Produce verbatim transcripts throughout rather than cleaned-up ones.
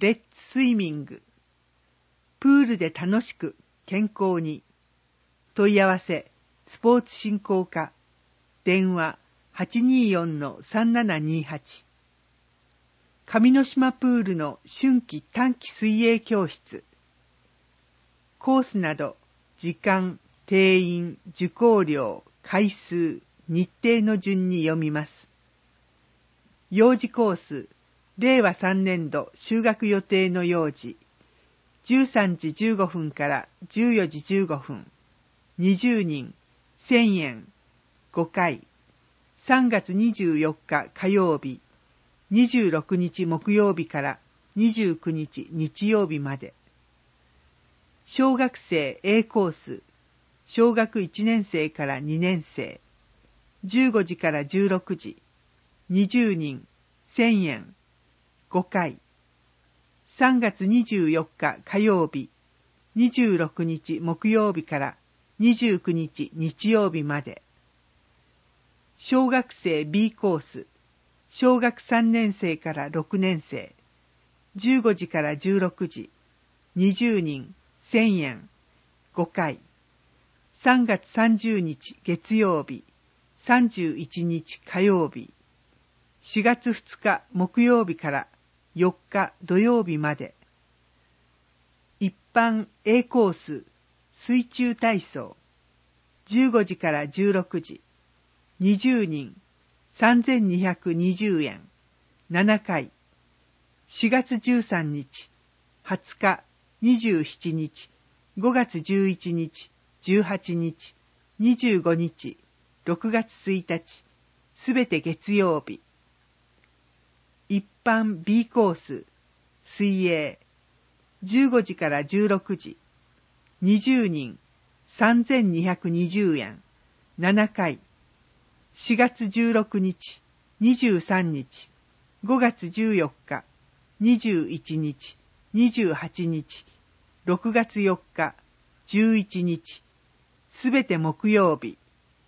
レッツスイミング。プールで楽しく健康に。問い合わせスポーツ振興課。電話 はちにーよんのさんななにーはち。上之島プールの春季短期水泳教室。コースなど時間、定員、受講料、回数、日程の順に読みます。幼児コース、れいわさんねんど修学予定の幼児、じゅうさんじじゅうごふんからじゅうよじじゅうごふん、にじゅうにん、せんえん、ごかい、さんがつにじゅうよっか火曜日、にじゅうろくにち木曜日からにじゅうくにち日曜日まで。小学生 A コース、小学いちねんせいからにねんせい、じゅうごじからじゅうろくじ、にじゅうにん、せんえん、ごかい、さんがつにじゅうよっか火曜日、にじゅうろくにち木曜日からにじゅうくにち日曜日まで。小学生 B コース、小学さんねんせいからろくねんせい、じゅうごじからじゅうろくじ、にじゅうにん、せんえん、ごかい、さんがつさんじゅうにち月曜日、さんじゅういちにち火曜日、しがつふつか木曜日からよっか土曜日まで。一般 A コース、水中体操、じゅうごじからじゅうろくじ、にじゅうにん、さんぜんにひゃくにじゅうえん、ななかい、しがつじゅうさんにち、はつか、にじゅうしちにち、ごがつじゅういちにち、じゅうはちにち、にじゅうごにち、ろくがつついたち、すべて月曜日。一般 B コース、水泳、じゅうごじからじゅうろくじ、にじゅうにん、さんぜんにひゃくにじゅうえん、ななかい、しがつじゅうろくにち、にじゅうさんにち、ごがつじゅうよっか、にじゅういちにち、にじゅうはちにち、ろくがつよっか、じゅういちにち、すべて木曜日。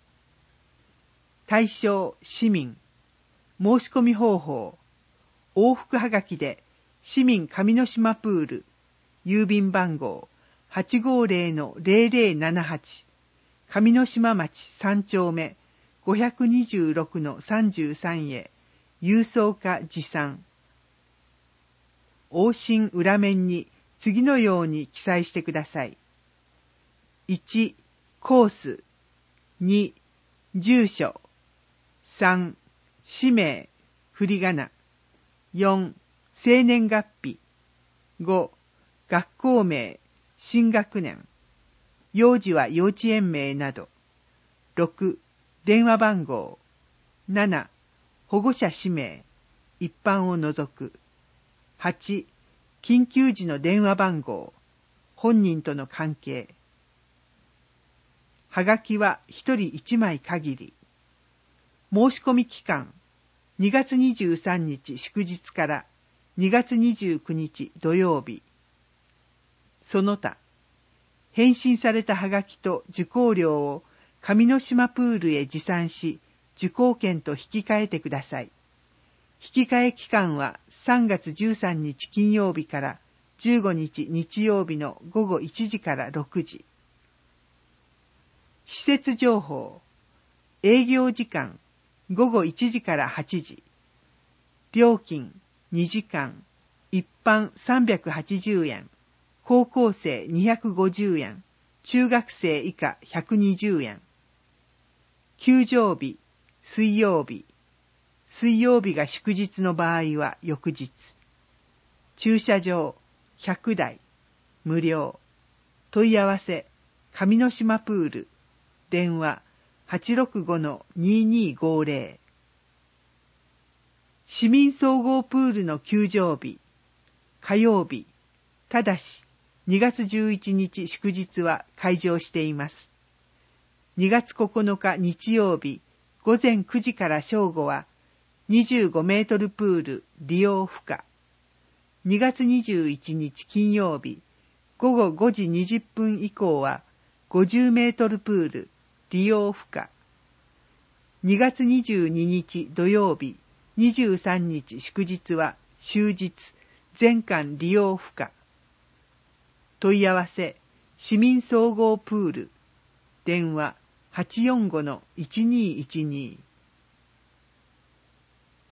対象市民。申し込み方法。往復はがきで市民上之島プール、郵便番号 はちごーぜろのぜろぜろななはち、上之島町さんちょうめごひゃくにじゅうろくのさんじゅうさんへ郵送課持参。往診裏面に次のように記載してください。いち、コース。に、住所。さん、氏名、振り仮名。よん、生年月日。ご、学校名、新学年。幼児は幼稚園名など。ろく、電話番号。なな、保護者氏名、一般を除く。はち、緊急時の電話番号。本人との関係。はがきはひとりいちまい限り。申し込み期間、にがつにじゅうさんにち祝日からにがつにじゅうくにち土曜日。その他、返信されたはがきと受講料を上之島プールへ持参し、受講券と引き換えてください。引き換え期間はさんがつじゅうさんにち金曜日からじゅうごにち日曜日のごごいちじからろくじ。施設情報。営業時間ごごいちじからはちじ。料金にじかん。一般さんびゃくはちじゅうえん。高校生にひゃくごじゅうえん。中学生以下ひゃくにじゅうえん。休場日、水曜日。水曜日が祝日の場合は翌日。駐車場ひゃくだい。無料。問い合わせ上之島プール。電話 はちろくごのにーにーごーぜろ。市民総合プールの休場日。火曜日。ただし、にがつじゅういちにち祝日は開場しています。にがつここのか日曜日、ごぜんくじから正午は、にじゅうごメートルプール利用不可。にがつにじゅういちにち金曜日、ごごごじにじゅっぷん以降は、ごじゅうメートルプール利用不可。にがつにじゅうににち土曜日、にじゅうさんにち祝日は終日、 全館利用不可。問い合わせ市民総合プール。電話 はちよんごのいちにいちに。